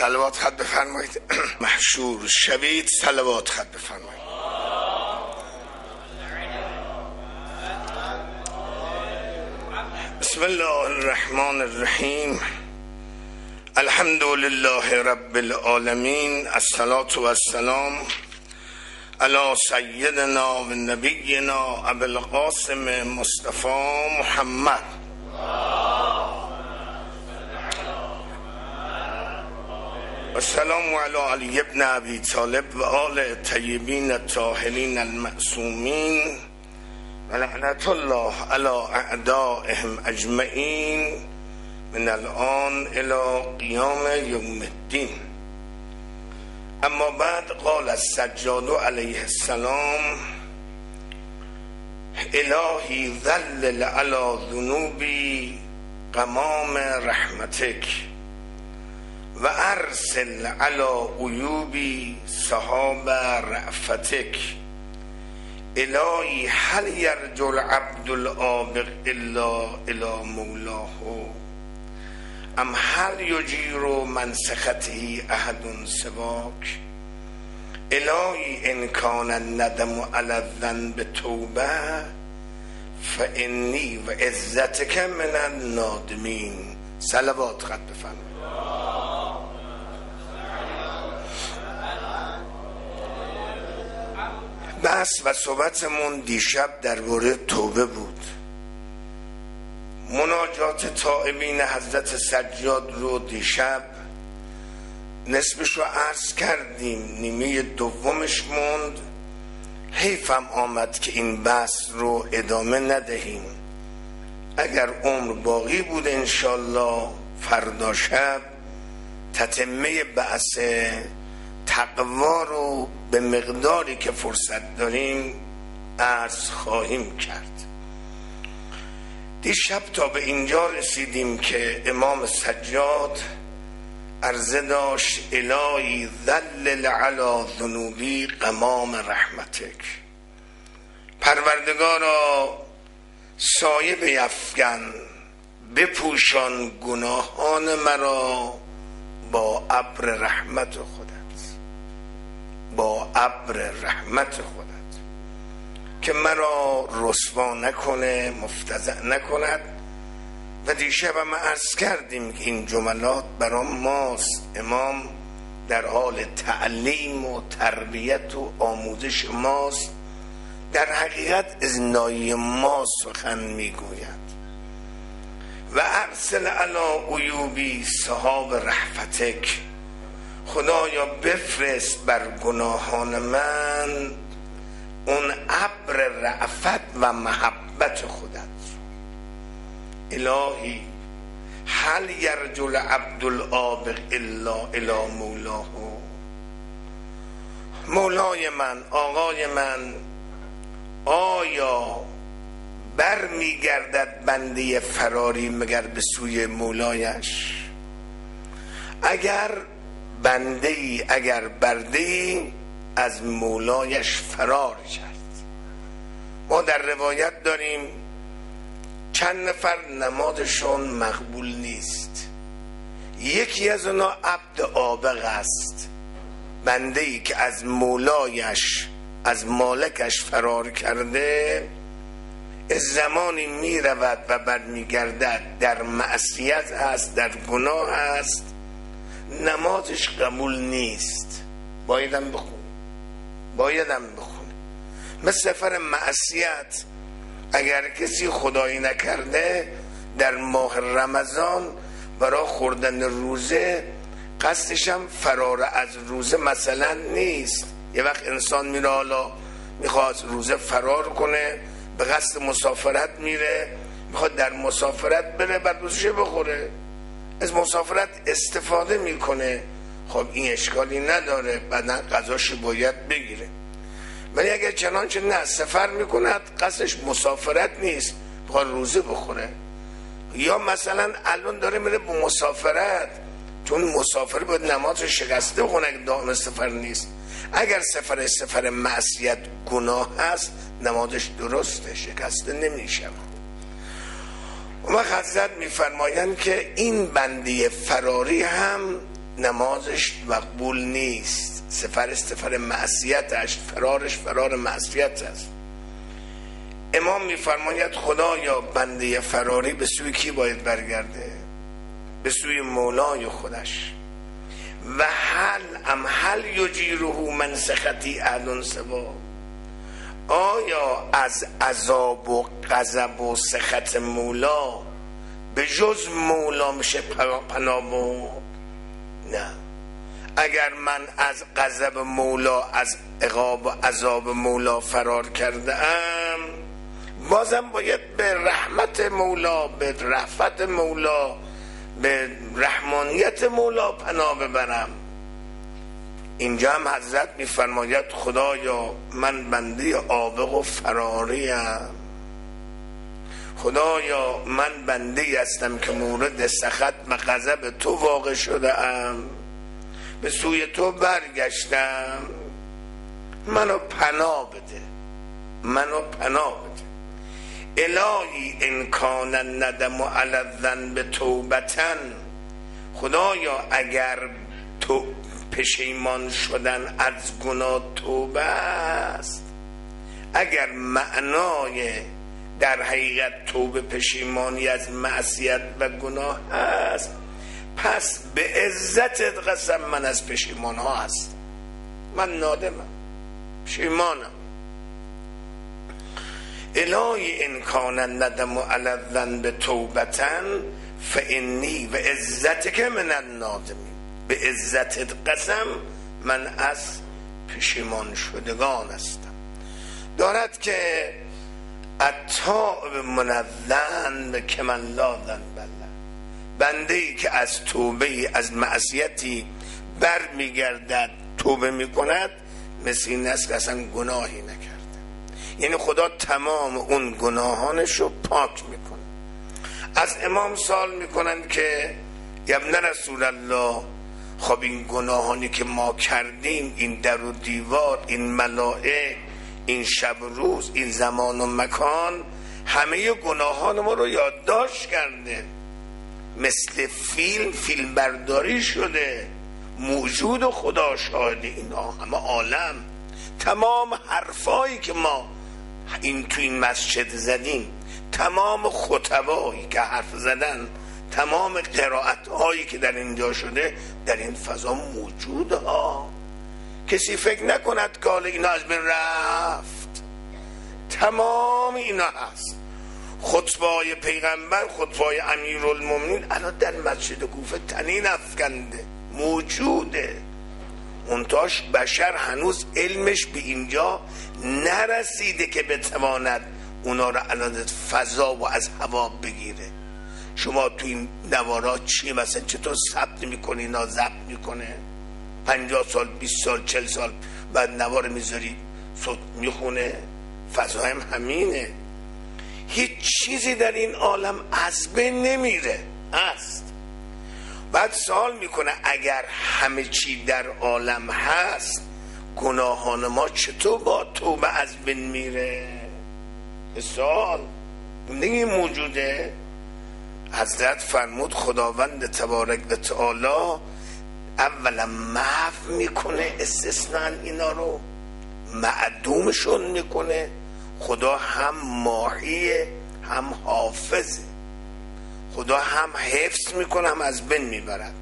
صلوات خط بفرمایید. محشور شوید، صلوات خط بفرمایید. بسم الله الرحمن الرحیم. الحمد لله رب العالمین. الصلاة و السلام علی سیدنا و نبینا ابی القاسم مصطفی محمد. و السلام علی علی ابن ابی طالب و آل طیبین الطاهرین المعصومین و لعنت الله علی اعدائهم اجمعین من الان الی قیام یوم الدین. اما بعد قال السجاد علیه السلام الهی ذلل علی ذنوبی غمام رحمتک و ارسل علی عیوبی سحاب رأفتک. الهی هل یرجو العبد العابق الا الی مولاه ام هل یجیر من سخطه احد سواک. الهی ان کان الندم علی الذنب توبه فانی و عزتک من النادمین. صلوات خط بفرمایید. بحث و صحبتمون دیشب درباره توبه بود. مناجات تائبین حضرت سجاد رو دیشب نصفش رو عرض کردیم، نیمه دومش موند. حیفم آمد که این بحث رو ادامه ندهیم. اگر عمر باقی بود انشالله فردا شب تتمه بحث تقوا رو به مقداری که فرصت داریم عرض خواهیم کرد. دیشب تا به اینجا رسیدیم که امام سجاد عرضه داشت الهی ذلل علی ذنوبی غمام رحمتک. پروردگارا سایه بیفکن، بپوشان گناهان مرا با ابر رحمت خودت، با ابر رحمت خودت که مرا رسوا نکنه، مفتضح نکند. و دیشب هم عرض کردیم که این جملات برای ماست. امام در حال تعلیم و تربیت و آموزش ماست، در حقیقت از نای ما سخن میگوید. و ارسل علی عیوبی سحاب رحمتک. خدایا بفرست بر گناهان من اون ابر رأفت و محبت خودت. الهی هل یرجو العبد العابق الا الی مولاه. مولای من، آقای من، آیا بر میگردد بنده فراری مگر به سوی مولایش؟ اگر بنده ای، اگر برده ای از مولایش فرار کرد. ما در روایت داریم چند نفر نمازشون مقبول نیست. یکی از اونا عبد عابق است، بنده ای که از مولایش، از مالکش فرار کرده. از زمانی می رود و برمیگردد در معصیت است، در گناه است، نمازش قبول نیست. بایدم بخونه. مثل سفر معصیت اگر کسی خدایی نکرده در ماه رمضان برای خوردن روزه قصدش هم فرار از روزه مثلا نیست. یه وقت انسان میره حالا میخواد روزه فرار کنه، به قصد مسافرت میره، میخواد در مسافرت بره بعد روزش بخوره، از مسافرت استفاده میکنه. خب این اشکالی نداره، بعدا غذاش باید بگیره. ولی اگر چنانچه نه سفر میکند قصدش مسافرت نیست، بخواد روزه بخوره، یا مثلا الان داره میره به مسافرت، چون مسافر باید نمازش شکسته بخونه اگر دائم سفر نیست. اگر سفر معصیت گناه هست نمازش درسته، شکسته نمیشه. و حضرت میفرمایند که این بنده فراری هم نمازش مقبول نیست، سفر معصیتش، فرار معصیت است. امام میفرماید خدایا بنده فراری به سوی کی باید برگرده؟ به سوی مولای خودش. و هل یجیره من سخطی احد سوا، آیا از عذاب و غضب و سخط مولا به جز مولا میشه پناه برد؟ نه. اگر من از غضب مولا، از عقاب و عذاب مولا فرار کرده ام، بازم باید به رحمت مولا، به رأفت مولا، به رحمانیت مولا پناه ببرم. اینجا هم حضرت میفرماید خدایا من بنده عابق و فراریم، خدایا من بنده هستم که مورد سخط و غضب تو واقع شده ام، به سوی تو برگشتم، منو پناه بده، منو پناه بده. الهی ان کان الندم علی الذنب توبتن، خدایا اگر تو پشیمان شدن از گناه توبه است، اگر معنای در حقیقت توبه پشیمانی از معصیت و گناه است، پس به عزتت قسم من از پشیمان ها هستم، من نادمم، پشیمانم. الهی ان کان الندم علی الذنب توبتن فانی و عزتک من النادمین، به عزتت قسم من از پشیمان شدگان هستم. دارد که التائب من الذنب کمن لا ذنب له، بنده ای که از توبه از معصیتی بر میگردد توبه میکند، مثل این است که اصلا گناهی نکرده. یعنی خدا تمام اون گناهانش رو پاک میکنه. از امام سوال میکنن که ابن رسول الله، خب این گناهانی که ما کردیم، این در و دیوار، این ملائک، این شب و روز، این زمان و مکان، همه گناهان ما رو یادداشت کرده، مثل فیلم برداری شده، موجود و خدا شاهد اینا، همه عالم، تمام حرفایی که ما تو این مسجد زدیم، تمام خطبایی که حرف زدن، تمام قرائت هایی که در اینجا شده در این فضا موجوده ها. کسی فکر نکند که حالا اینا از بین رفت، تمام اینا هست. خطبای پیغمبر، خطبای امیرالمومنین الان در مسجد کوفه تنین افکنده، موجوده. منتاش بشر هنوز علمش به اینجا نرسیده که بتواند اونا رو الان فضا و از هوا بگیره. شما تو این نوارات چی مثلا چطور ثبت میکنی، اینا ضبط میکنه 50 سال 20 سال 40 سال بعد نوار میذاری صوت میخونه. فضا هم همینه، هیچ چیزی در این عالم از بین نمیره هست. بعد سوال میکنه اگر همه چی در عالم هست، گناهان ما چطور با توبه از بین میره؟ سوال نگه موجوده. حضرت فرمود خداوند تبارک و تعالی اولا محو میکنه استثناء اینا رو، معدومشون میکنه. خدا هم ماحیه هم حافظه، خدا هم حفظ میکنه هم از بین میبرد.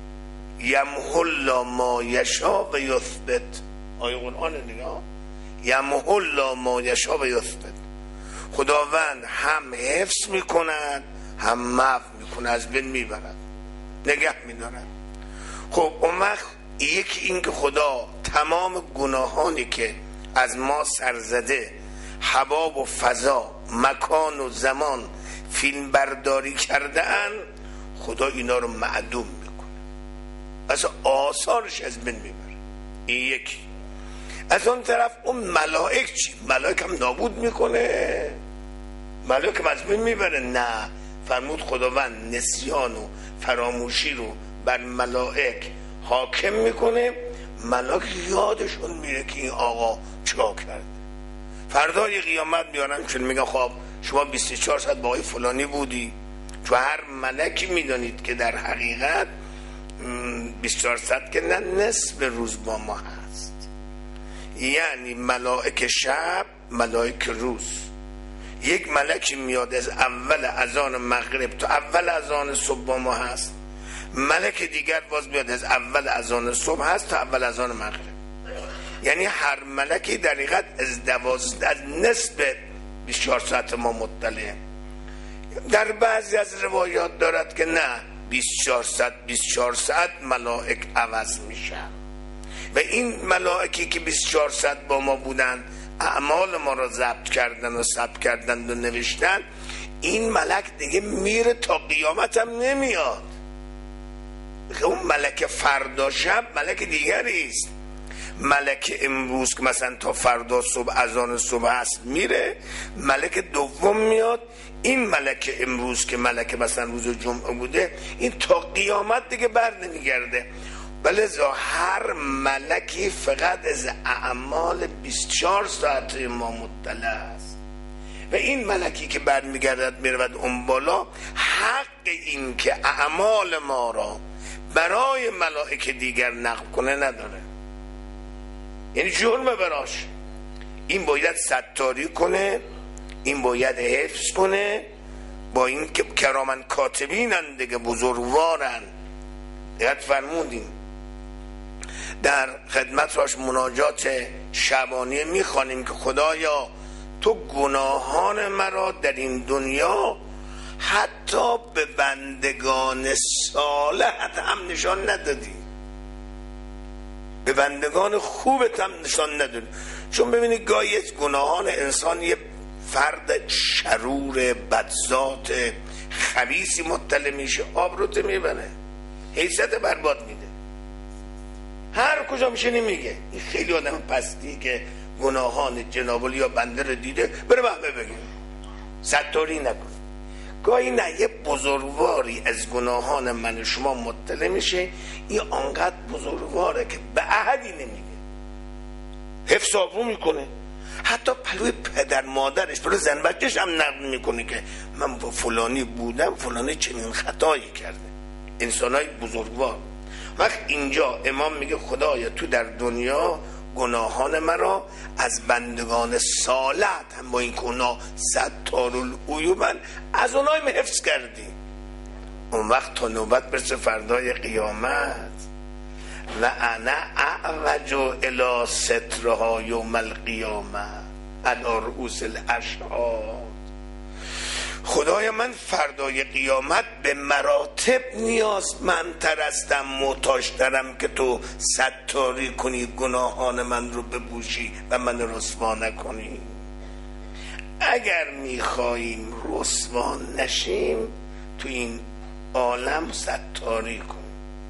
یمحو الله ما یشاء و یثبت، آیه قرآن نگاه، یمحو الله ما یشاء و یثبت. خداوند هم حفظ میکند هم محو میکنه، از بین میبرد، نگه میدارد. خب اون وقت یکی این که خدا تمام گناهانی که از ما سرزده، هوا و فضا، مکان و زمان فیلم برداری کرده ان، خدا اینا رو معدوم میکنه، اصلا آثارش از بین میبره. این یکی. از اون طرف اون ملائک چی؟ ملائک هم نابود میکنه، ملائک هم از بین میبره؟ نه. فرمود خداوند نسیان و فراموشی رو بر ملائک حاکم میکنه، ملائک یادشون میره که این آقا چیکار کرده. فردای قیامت میارن چون میگن خب شما 24 ساعت با آقای فلانی بودی. چون هر ملکی میدانید که در حقیقت 24 ساعت که نه نصف روز با ما هست، یعنی ملائک شب ملائک روز. یک ملکی میاد از اول اذان مغرب تا اول اذان صبح با ما هست، ملک دیگر باز میاد از اول اذان صبح هست تا اول اذان مغرب. یعنی هر ملکی در حقیقت از نصف 24 ساعت ما مطلعه. در بعضی از روایات دارد که نه 24 ساعت ملائک عوض میشن و این ملائکی که 24 ساعت با ما بودن اعمال ما را ضبط کردن و ثبت کردن و نوشتن، این ملک دیگه میره تا قیامت هم نمیاد. اون ملک فردا شب ملک دیگری است. ملک امروز که مثلا تا فردا صبح اذان صبح هست میره، ملک دوم میاد. این ملک امروز که ملک مثلا روز جمعه بوده، این تا قیامت دیگه بر نمیگرده. بلذا هر ملکی فقط از اعمال 24 ساعت ما مطلع است و این ملکی که بر میگردد میرود اون بالا، حق این که اعمال ما را برای ملائک دیگر نقل کنه نداره. یعنی جرم براش، این باید ستاری کنه، این باید حفظ کنه. با این که کرامن کاتبینن دیگه، بزرگوارن. دقت فرمودیم در خدمت راش مناجات شبانیه میخوانیم که خدایا تو گناهان مرا در این دنیا حتی به بندگان صالحت هم نشان ندادی، به بندگان خوبت هم نشان ندادی. چون ببینید گاهی از گناهان انسان یه فرد شرور بدذات خبیثی مطلع میشه، آبروت میبنه، حیثیت برباد میده، هر کجا میشه نمیگه. این خیلی آدم پستی که گناهان جناب یا بنده رو دیده بره بهمه بگه، ستاری نکن. گاهی نه، یه بزرگواری از گناهان من شما مطلع میشه، این آنقدر بزرگواره که به احدی نمیگه، حفظ آبرو میکنه، حتی پلوی پدر مادرش پلوی زن بچه‌ش هم نقل میکنه که من با فلانی بودم، فلانی چنین خطایی کرده. انسانای بزرگوار. وقت اینجا امام میگه خدایا تو در دنیا گناهان مرا از بندگان صالح هم با این که اونا ستارالعیوبن از اونای من حفظ کردی. اون وقت تا نوبت برسه فردای قیامت، و انا اعوج الی سترها یوم القیامه علی رؤوس الاشهاد. خدای من فردای قیامت به مراتب نیازمندتر هستم، محتاج‌ترم که تو ستاری کنی، گناهان من رو بپوشی و من رسوا نکنی. اگر میخواییم رسوا نشیم تو این عالم ستاری کن.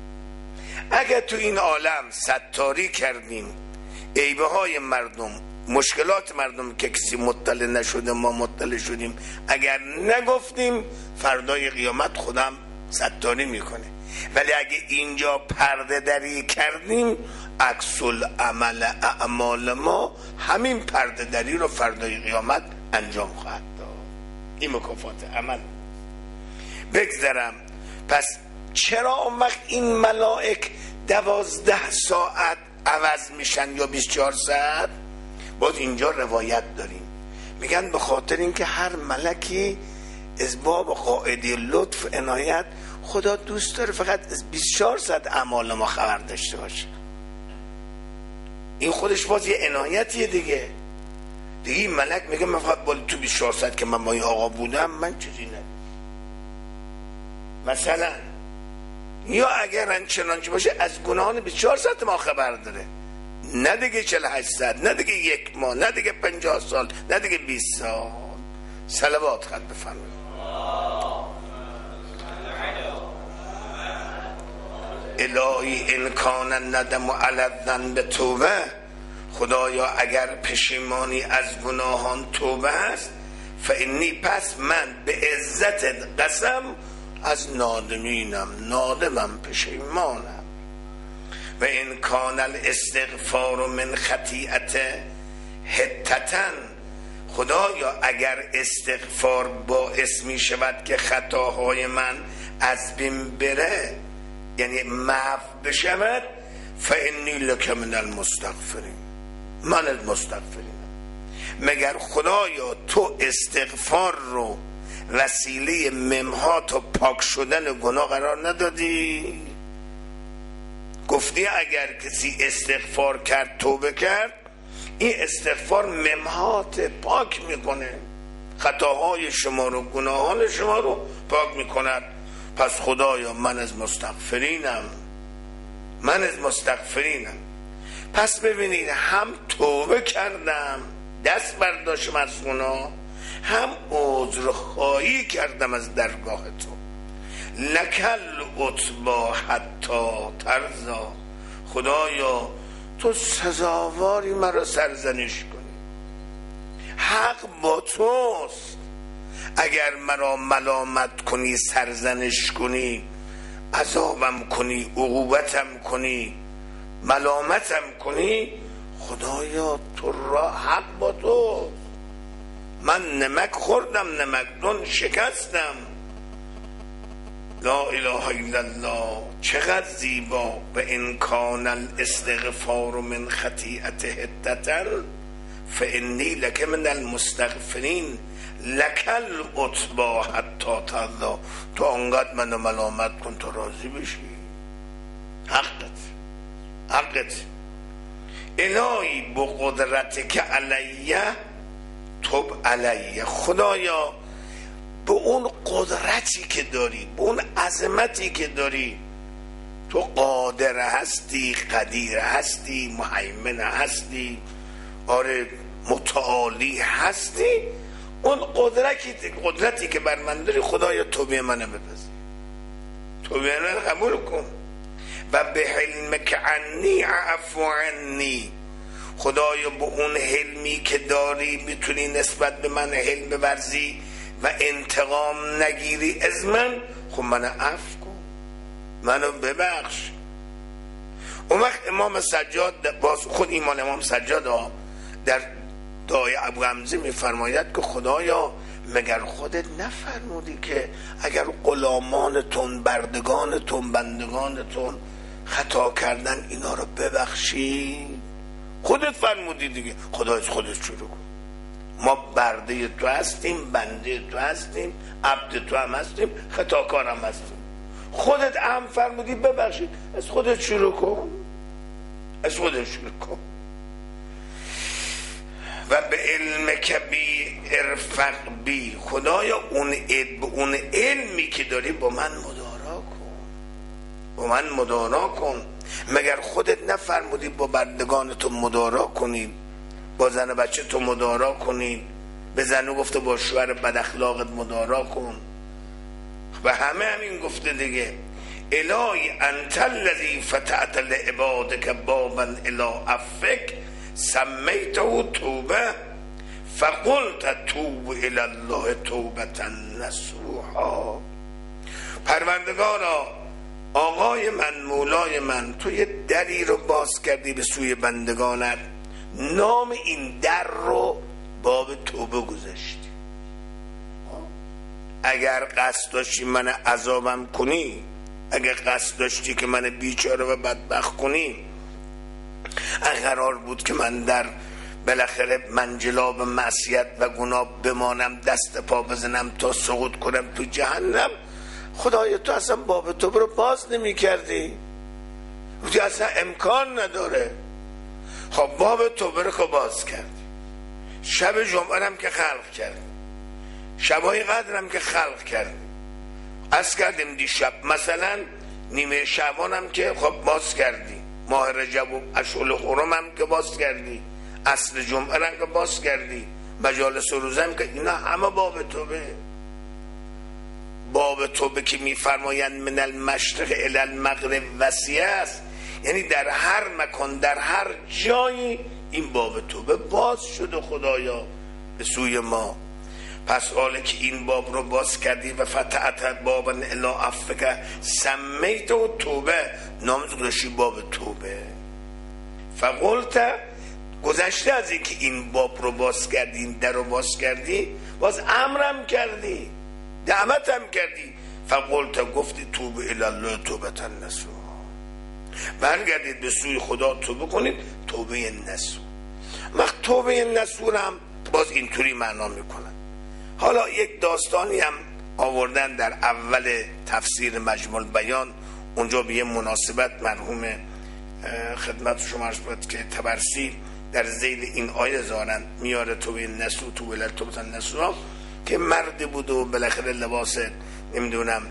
اگر تو این عالم ستاری کردیم عیبه های مردم، مشکلات مردم که کسی مطلع نشده ما مطلع شدیم، اگر نگفتیم فردای قیامت خودم ستاری میکنه. ولی اگه اینجا پرده دری کردیم، عکس العمل اعمال ما همین پرده دری رو فردای قیامت انجام خواهد داد. این مکافات عمل. بگذرم، پس چرا اون وقت این ملائک 12 ساعت عوض میشن یا 24 ساعت؟ باز اینجا روایت داریم میگن به خاطر اینکه هر ملکی از باب قاعده لطف عنایت خدا دوست داره فقط از 24 ساعت اعمال ما خبر داشته باشه. این خودش باز یه عنایتیه دیگه. این ملک میگه من فقط بالا تو 24 ساعت که من با این آقا بودم من چیزی نه. مثلا یا اگر انچنانچه باشه از گناهان 24 ساعت ما خبر داره، نه دیگه 48 ساعت، نه دیگه 1 ماه، نه دیگه 50 سال، نه دیگه 20 سال. صلوات خط بفرمایید. الهی ان کان الندم علی الذنب توبه، خدایا اگر پشیمانی از گناهان توبه است، فانی پس من به عزت قسم از نادمم پشیمانم. و این کان الاستغفار من خطیئت حتتن، خدایا اگر استغفار باعث می شود که خطاهای من از بین بره، یعنی محو بشود، فانی لک من المستغفرین، من از مستغفرینم. مگر خدایا تو استغفار رو وسیله ممحات و پاک شدن گناه قرار ندادی؟ گفتی اگر کسی استغفار کرد، توبه کرد، این استغفار ممحات، پاک میکنه، خطاهای شما رو، گناهان شما رو پاک میکند. پس خدایا من از مستغفرینم، من از مستغفرینم. پس ببینید، هم توبه کردم، دست برداشتم از گناه، هم عذرخواهی کردم از درگاه تو. لکل عتبی حتی ترضا، خدایا تو سزاواری مرا سرزنش کنی، حق با توست. اگر مرا ملامت کنی، سرزنش کنی، عذابم کنی، عقوبتم کنی، ملامتم کنی، خدایا تو را حق با تو. من نمک خوردم، نمکدان شکستم. لا اله الا الله، چقدر زیبا. و ان کان الاستغفار من خطیئت حدتا فانی لک من المستغفرین لک العتبی حتی ترضی. تو انقدر منو ملامت کن تو راضی بشی، حقت. الهی بقدرتک علیه تب علیه، خدایا به اون قدرتی که داری، به اون عظمتی که داری، تو قادر هستی، قدیر هستی، مهیمن هستی، آره متعالی هستی. اون قدرتی که بر من داری، خدایا توبه منو بپذیر، توبه منو قبول کن. و به حلمک عنی عفو عنی، خدایا به اون حلمی که داری میتونی نسبت به من حلم بورزی و انتقام نگیری از من، خب منو عفو کن، منو ببخش. اون وقت امام سجاد، باز خود ایمان امام سجاد در دعای ابو حمزه میفرماید که خدایا مگر خودت نفرمودی که اگر غلامانتون، بردگانتون، بندگانتون خطا کردن اینا رو ببخشی؟ خودت فرمودی دیگه. خدا خودت شروع کن. ما برده تو هستیم، بنده تو هستیم، عبد تو هم هستیم، خطاکار هم هستیم. خودت هم فرمودی ببخشید، از خودت شروع کن، از خودت شروع کن. و به علمک بی ارفق بی، خدایا اون علمی که داری با من مدارا کن، با من مدارا کن. مگر خودت نفرمودی با بندگان تو مدارا کنید، با زن و بچه تو مدارا کنید؟ به زنو گفته با شوهر بد اخلاقت مدارا کن، و همین گفته دیگه. الهی انت الذی فتحت لعبادک بابا الی عفوک سمیته توبه فقلت توب الی الله توبه نصوحا. پروردگارا، آقای من، مولای من، تو یه دری رو باز کردی به سوی بندگانت، نام این در رو باب توبه گذاشتی. اگر قصد داشتی من عذابم کنی، اگر قصد داشتی که من بیچاره و بدبخت کنی، اگر قرار بود که من در بالاخره منجلاب معصیت و گناه بمانم، دست پا بزنم تا سقوط کنم تو جهنم، خدایا تو اصلا باب توبه رو باز نمی کردی؟ تو اصلا امکان نداره. خب باب توبه رو که باز کردی، شب جمعه هم که خلق کردی، شبای قدر هم که خلق کردی، از کردیم دیشب مثلا نیمه شعبان هم که خب باز کردی، ماه رجب و اشهر حرم هم که باز کردی، عصر جمعه هم که باز کردی، مجالس روزه هم که، اینا همه باب توبه. باب توبه که میفرمایند من المشرق الی المغرب وسیع است، یعنی در هر مکان، در هر جایی این باب توبه باز شده خدایا به سوی ما. پس حالا که این باب رو باز کردی و فتحت بابا الی عفوک سمیته و توبه، نام گذاشتی باب توبه. فقلت، گذشته از این که این باب رو باز کردی، این در رو باز کردی، باز امرم کردی، دعوتم کردی. فقلت، گفتی توب الی الله توبه نصوحا. برگردید به سوی خدا توبه کنید، توبه نصوح. وقت توبه نصوح هم باز اینطوری معنا میکنن. حالا یک داستانی هم آوردن در اول تفسیر مجموع بیان، اونجا به یه مناسبت مرحوم خدمت شما عرض بود که طبرسی در ذیل این آیه زارن میاره توبه نصوح، توبه للتوبه نصوح، که مردی بود و بالاخره لباس نمیدونم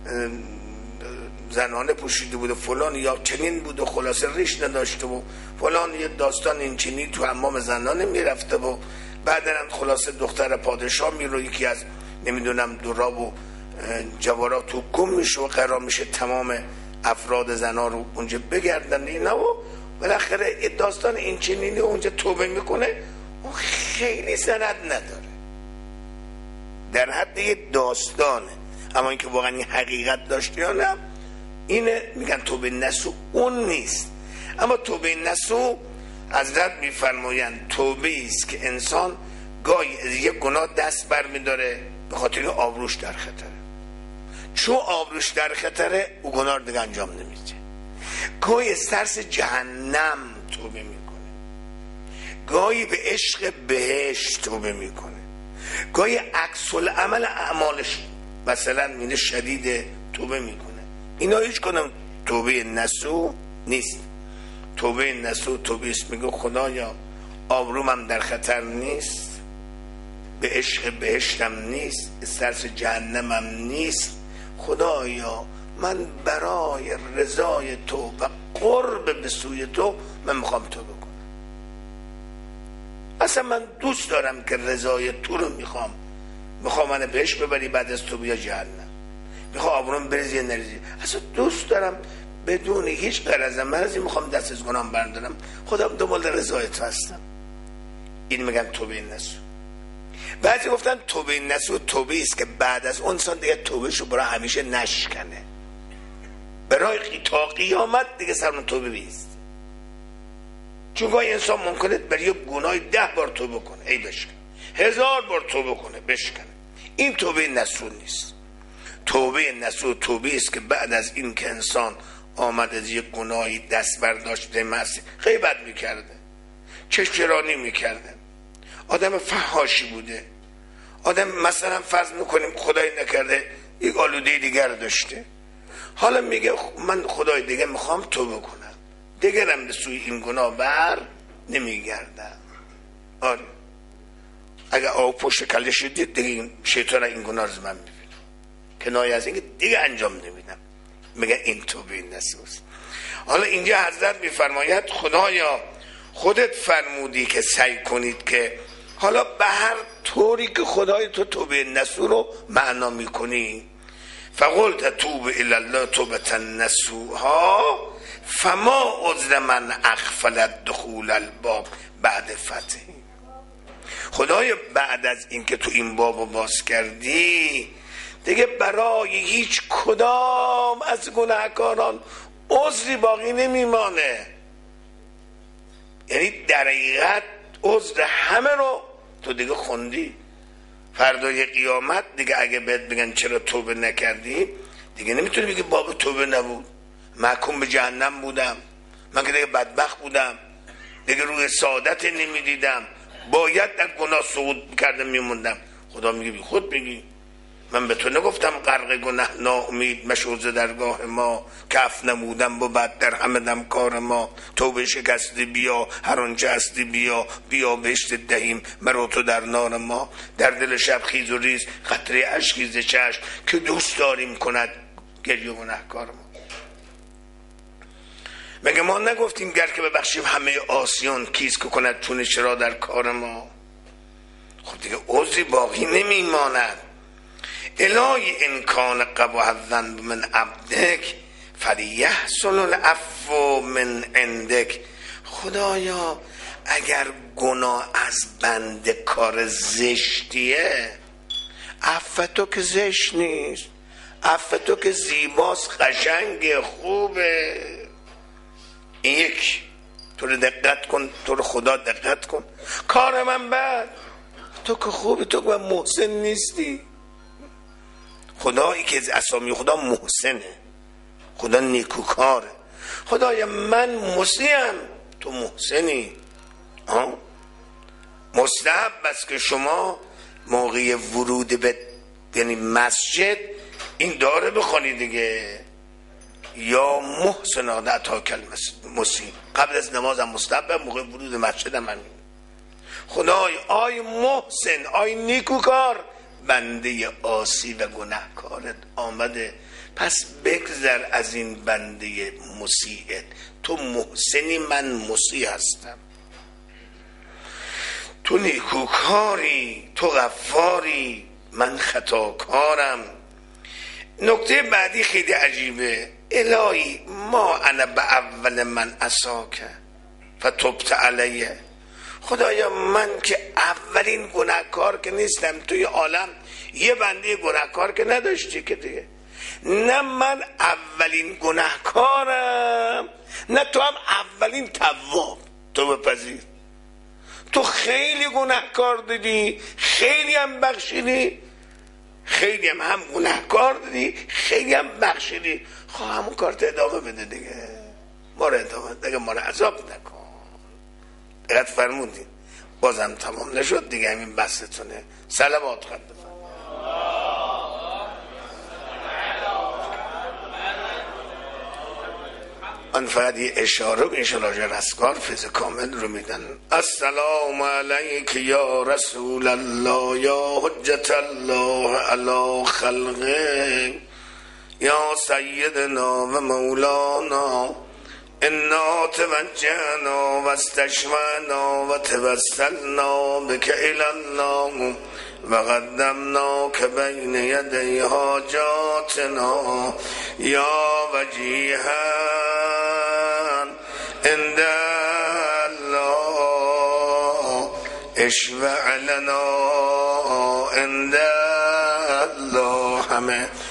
زنانه پوشیده بود و فلان یا چنین بود و خلاصه ریش نداشته و فلان، یه داستان این چنین تو حمام زنانه میرفته و بعدن خلاصه دختر پادشاه میره، یکی از نمیدونم دوراب و جوارات تو گم میشه و قرار میشه تمام افراد زنا رو اونجا بگردن اینا و بالاخره داستان این چنینی اونجا توبه میکنه. اون خیلی سند نداره، در حد یه داستانه، اما اینکه واقعا این حقیقت داشته یا نه اینه میگن توبه نصوح اون نیست. اما توبه نصوح حضرت میفرمایند توبه است که انسان گاهی از یک گناه دست بر میداره به خاطر این آبروش در خطره، چون آبروش در خطره او گناه دیگه انجام نمیده. گاهی از ترس جهنم توبه میکنه، گاهی به عشق بهشت توبه میکنه، گاهی عکس العمل اعمالش مثلا مینه شدید توبه میکنه. اینا هیچ کنم توبه نصوح نیست. توبه نصوح توبه است میگه خدایا آبرومم در خطر نیست، به عشق بهشتم نیست، استرس جهنمم نیست، خدایا من برای رضای تو و قرب به سوی تو من میخوام توبه کنم. اصلا من دوست دارم که رضای تو رو میخوام من بهش ببری بعد از تو بیا جهنم، میخوام آبروم بریزی نریزی، اصلا دوست دارم بدون هیچ غرض مرضی میخوام دست از گناهم بردارم، خدا دنبال رضای تو هستم. این میگن توبه نصوح. بعضی گفتن توبه نصوح توبه است که بعد از اون انسان دیگه توبهشو برای همیشه نشکنه، برای تا قیامت دیگه سر اون توبه بیست. چون گاهی انسان ممکنه برای یه گناه 10 بار توبه کنه ای بشکنه، 1000 بار توبه کنه بشکنه. این توبه نصوح نیست. توبه نصوح توبه است که بعد از این که انسان آمد از یک گناهی دست برداشته، معصیت غیبت میکرده، چشم‌چرانی میکرده، آدم فحاشی بوده، آدم مثلا فرض میکنیم خدای نکرده یک آلوده دیگر داشته، حالا میگه من خدای دیگه میخوام توبه کنم، دیگرم به سوی این گناه بر نمیگردم. آره اگه آب پشت کله شدید دیگه شیطان این گناه رو من میبینم، کنایه از اینکه دیگه انجام نمیدم. میگه این توبه نصوح است. حالا اینجا حضرت میفرماید خدایا خودت فرمودی که سعی کنید که حالا به هر طوری که خدای تو توبه نصوح رو معنا میکنی، فقلت توب الی الله توبة نصوحا فما عذر من اغفلت دخول الباب بعد فتح. خدای بعد از اینکه تو این بابو باز کردی دیگه برای هیچ کدام از گناهکاران عذری باقی نمیمانه. یعنی در حقیقت عذر همه رو تو دیگه خوندی. فردای قیامت دیگه اگه بهت بگن چرا توبه نکردی دیگه نمیتونی بگی باب توبه نبود، محکوم به جهنم بودم، من که دیگه بدبخت بودم، دیگه روی سعادت نمیدیدم، باید در گناه سقوط کردم میموندم. خدا میگه بی خود بگی من به تو نگفتم غرق گناه ناامید مشوز درگاه ما، کف نمودم با بد در همه دم کار ما، توبه شکستی بیا هر آنچه هستی بیا بهشت دهیم مرا تو در نار ما، در دل شب خیز و ریز قطره اشکی ز چشم که دوست داریم کند گریه گناهکار ما. مگه ما نگفتیم گر که ببخشیم همه آسیان کیست که کند چون چرا در کار ما؟ خب دیگه عذری باقی نمیماند. الهی ان کان قبح الذنب من عبدک فلیحصل العفو من عندک. خدایا اگر گناه از بنده کار زشتیه، عفو تو که زشت نیست، عفو تو که زیباست، قشنگه، خوبه. این یک تو رو دقت کن، تو رو خدا دقت کن. کار من بد، تو که خوبی، تو که محسن نیستی. خدایی که از اسامی خدا محسنه، خدا نیکوکاره، خدایا من مسیحم تو محسنی. مستحب است که شما موقع ورود به یعنی مسجد این داره بخونی دیگه، یا محسن اتاک المسیح. قبل از نماز هم مستحب، موقع ورود مسجد هم همین. خدای آی محسن، آی نیکوکار، بنده عاصی و گناهکارت آمده، پس بگذر از این بنده مسیحت. تو محسنی، من مسیح هستم. تو نیکوکاری، تو غفاری، من خطاکارم. نکته بعدی خیلی عجیبه. الهی ما انا به اول من عصاکه فتبت علیه. خدایا من که اولین گناهکار که نیستم، توی عالم یه بنده گناهکار که نداشتی که دیگه. نه من اولین گناهکارم، نه تو هم اولین تواب. تو بپذیر تو خیلی گناهکار دیدی، خیلی هم بخشیدی، خیلی هم گناهکار دیدی، خیلی هم بخشیدی. خواه همون کارت ادامه بده دیگه، ما رو ادامه دیگه، ما رو عذاب نکن. دقیقت فرمودین. بازم تمام نشد دیگه، همین بستونه. صلوات خواهد بفرد. من فقط یه اشاره به ایشان رستگار فیض کامل رو میدن. السلام علیک یا رسول الله، یا حجت الله علی خلقه، یا سیدنا و مولانا، انا توجهنا و استشفعنا و توسلنا بک الی الله و قدمناک بین یدی حاجاتنا یا وجیها عند الله، اشفع لنا عند الله. همه